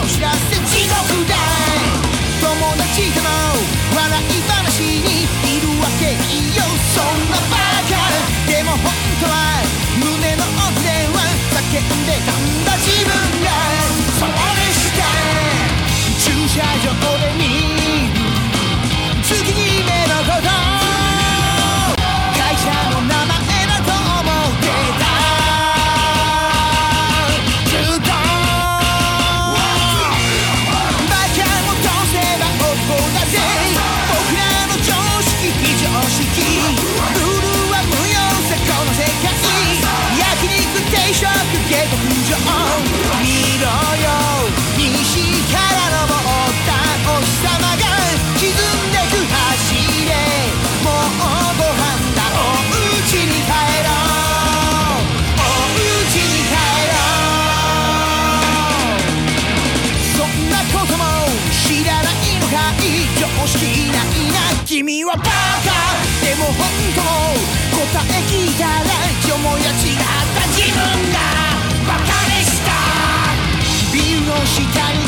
知らせ地獄だ。友達との笑い話にいるわけいいよ、そんなバカ。でも本当は胸の奥では叫んでたんだ自分が。それした駐車場で見る月決めのこと、会社の名前だと思ってた。ずっとバカもどうせば男だぜ。僕らの常識非常識、ルールは無用さこの世界。焼肉定食下克上見ろよ、西から登ったお日様が沈んでく走れ。もうご飯だ、お家に帰ろう、お家に帰ろう。そんなことも知らないのかい、常識ないな君はバカ。でも本当答え聞いたらよもや違った自分がバカでした。ビルの下に